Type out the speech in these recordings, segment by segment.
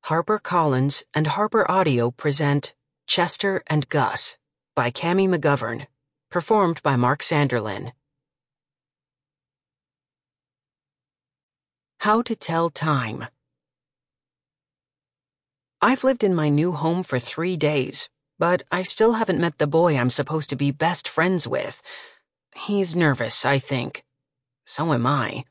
HarperCollins and Harper Audio present Chester and Gus by Cami McGovern, performed by Mark Sanderlin. How to Tell Time. I've lived in my new home for 3 days, but I still haven't met the boy I'm supposed to be best friends with. He's nervous, I think. So am I.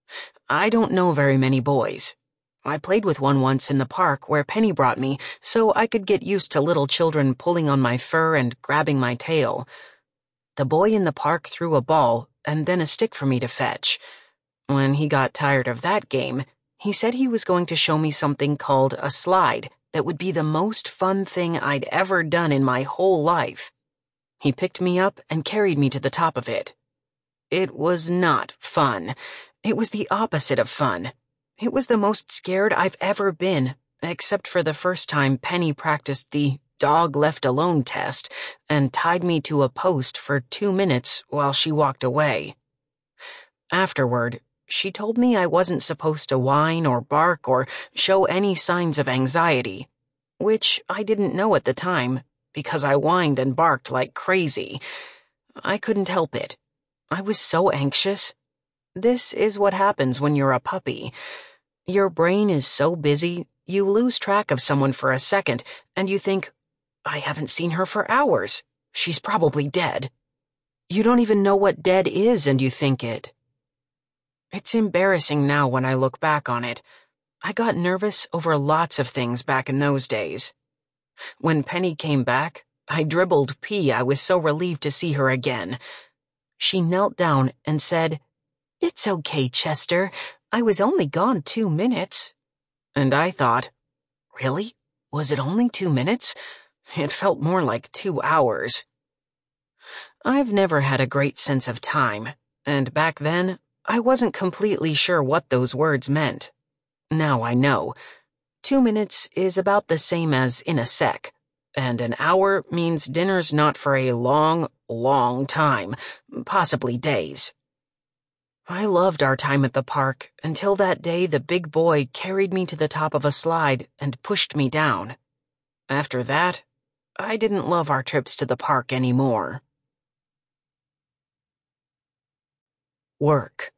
I don't know very many boys. I played with one once in the park where Penny brought me so I could get used to little children pulling on my fur and grabbing my tail. The boy in the park threw a ball and then a stick for me to fetch. When he got tired of that game, he said he was going to show me something called a slide that would be the most fun thing I'd ever done in my whole life. He picked me up and carried me to the top of it. It was not fun. It was the opposite of fun. It was the most scared I've ever been, except for the first time Penny practiced the dog left alone test and tied me to a post for 2 minutes while she walked away. Afterward, she told me I wasn't supposed to whine or bark or show any signs of anxiety, which I didn't know at the time because I whined and barked like crazy. I couldn't help it. I was so anxious. This is what happens when you're a puppy. Your brain is so busy, you lose track of someone for a second, and you think, I haven't seen her for hours. She's probably dead. You don't even know what dead is, and you think it. It's embarrassing now when I look back on it. I got nervous over lots of things back in those days. When Penny came back, I dribbled pee. I was so relieved to see her again. She knelt down and said, "It's okay, Chester. I was only gone 2 minutes." And I thought, really? Was it only 2 minutes? It felt more like 2 hours. I've never had a great sense of time, and back then, I wasn't completely sure what those words meant. Now I know. 2 minutes is about the same as in a sec, and an hour means dinner's not for a long, long time, possibly days. I loved our time at the park until that day the big boy carried me to the top of a slide and pushed me down. After that, I didn't love our trips to the park anymore. Work.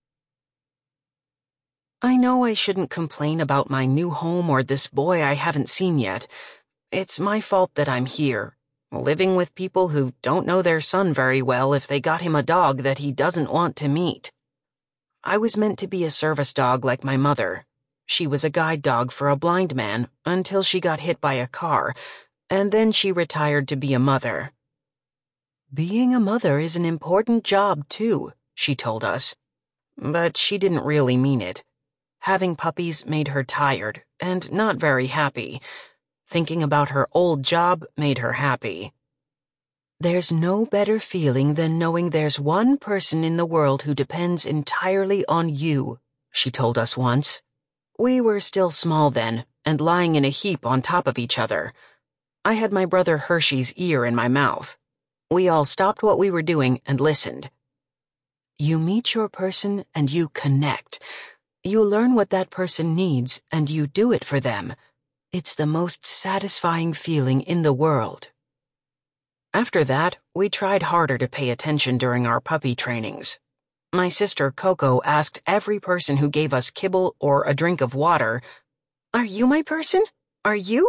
I know I shouldn't complain about my new home or this boy I haven't seen yet. It's my fault that I'm here, living with people who don't know their son very well if they got him a dog that he doesn't want to meet. I was meant to be a service dog like my mother. She was a guide dog for a blind man until she got hit by a car, and then she retired to be a mother. Being a mother is an important job, too, she told us. But she didn't really mean it. Having puppies made her tired and not very happy. Thinking about her old job made her happy. There's no better feeling than knowing there's one person in the world who depends entirely on you, she told us once. We were still small then and lying in a heap on top of each other. I had my brother Hershey's ear in my mouth. We all stopped what we were doing and listened. You meet your person and you connect. You learn what that person needs and you do it for them. It's the most satisfying feeling in the world. After that, we tried harder to pay attention during our puppy trainings. My sister Coco asked every person who gave us kibble or a drink of water, "Are you my person? Are you?"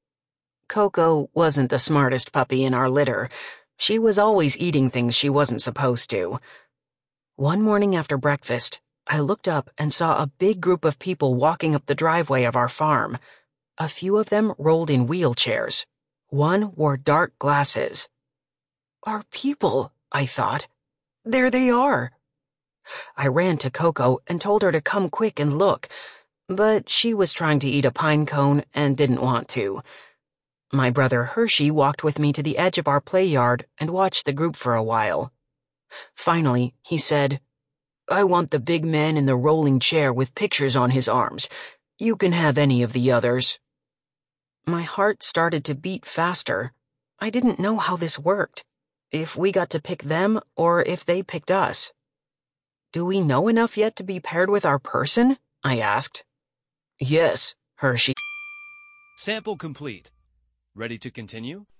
Coco wasn't the smartest puppy in our litter. She was always eating things she wasn't supposed to. One morning after breakfast, I looked up and saw a big group of people walking up the driveway of our farm. A few of them rolled in wheelchairs. One wore dark glasses. Our people, I thought. There they are. I ran to Coco and told her to come quick and look, but she was trying to eat a pine cone and didn't want to. My brother Hershey walked with me to the edge of our play yard and watched the group for a while. Finally, he said, "I want the big man in the rolling chair with pictures on his arms. You can have any of the others." My heart started to beat faster. I didn't know how this worked. If we got to pick them or if they picked us. "Do we know enough yet to be paired with our person?" I asked. "Yes," Hershey Sample complete. Ready to continue?